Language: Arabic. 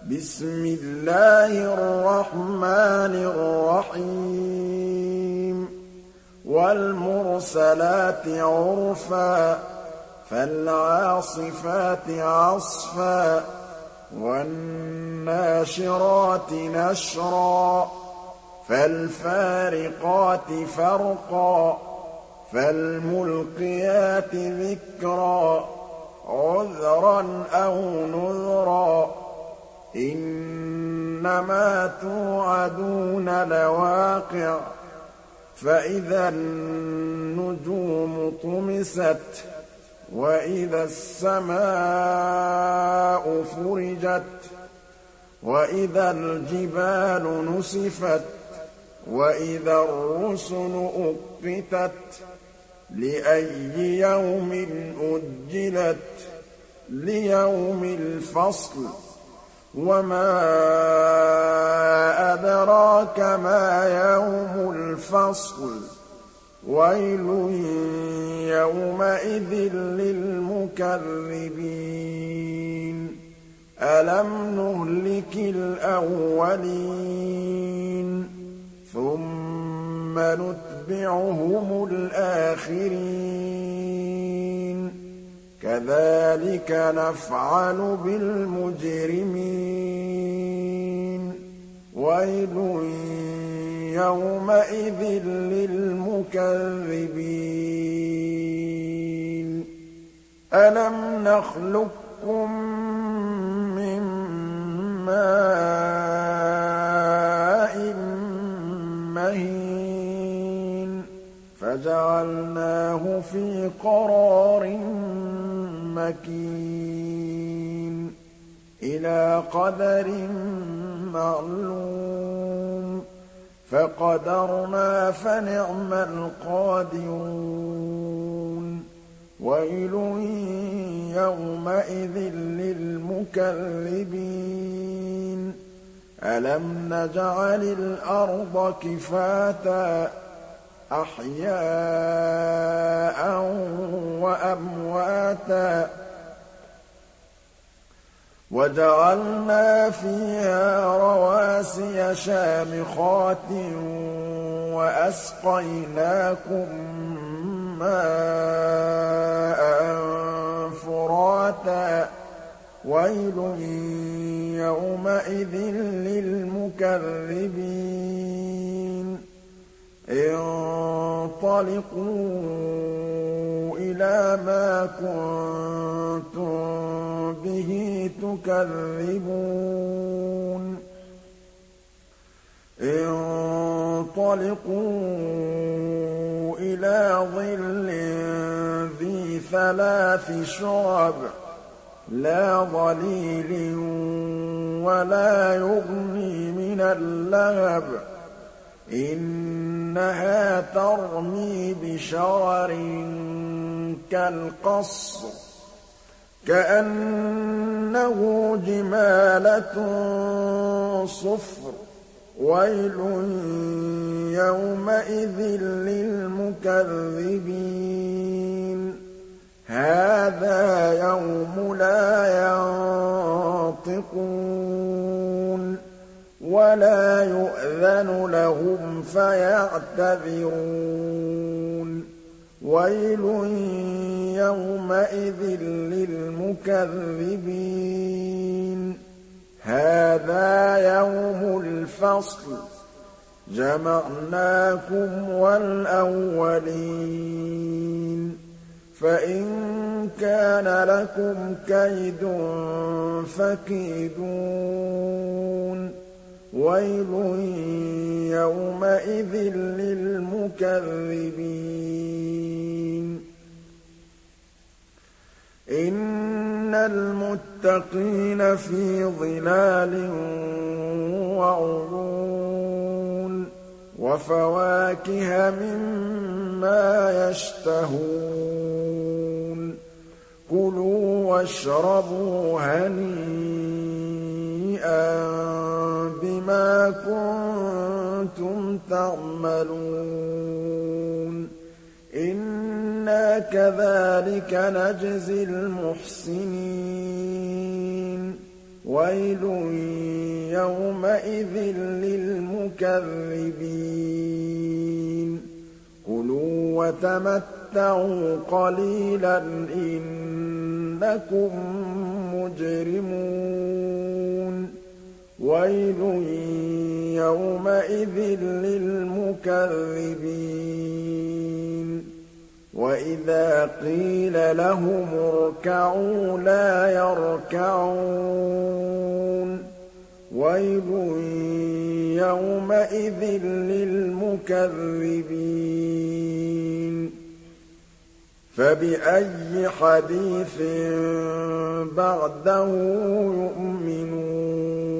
بسم الله الرحمن الرحيم والمرسلات عرفا فالعاصفات عصفا والناشرات نشرا فالفارقات فرقا فالملقيات ذكرا عذرا أو نذرا إنما توعدون لواقع فإذا النجوم طمست وإذا السماء فرجت وإذا الجبال نسفت وإذا الرسل أقتت لأي يوم أجلت ليوم الفصل وما أدراك ما يوم الفصل ويل يومئذ للمكذبين ألم نهلك الأولين ثم نتبعهم الآخرين كذلك نفعل بالمجرمين ويل يومئذ للمكذبين ألم نخلقكم من ماء مهين فجعلناه في قرار مكين إلى قدر معلوم فقدرنا فنعم القادرون ويل يومئذ للمكذبين ألم نجعل الأرض كفاتا أحياء وأمواتا وجعلنا فيها رواسي شامخات وأسقيناكم ماء فراتا ويل يومئذ للمكذبين انطلقوا إلى ما كنتم به تكذبون انطلقوا إلى ظل ذي ثلاث شعب لا ظليل ولا يغني من اللهب إنها ترمي بشرر كالقصر كأنه جمالة صفر ويل يومئذ للمكذبين هذا يوم لا ينطقون ولا يؤذن لهم فيعتذرون ويل يومئذ للمكذبين هذا يوم الفصل جمعناكم والأولين فإن كان لكم كيد فكيدون ويل يومئذ للمكذبين إن المتقين في ظلال وعيون وفواكه مما يشتهون كلوا واشربوا هنيئا بما كنتم تعملون إنا كذلك نجزي المحسنين وَيْلٌ يَوْمَئِذٍ لِّلْمُكَذِّبِينَ كُلُوا وَتَمَتَّعُوا قَلِيلًا إِنَّكُم مُّجْرِمُونَ وَيْلٌ يَوْمَئِذٍ لِّلْمُكَذِّبِينَ وَإِذَا قِيلَ لَهُمُ ارْكَعُوا لَا يَرْكَعُونَ وَيْلٌ يَوْمَئِذٍ لِّلْمُكَذِّبِينَ فَبِأَيِّ حَدِيثٍ بَعْدَهُ يُؤْمِنُونَ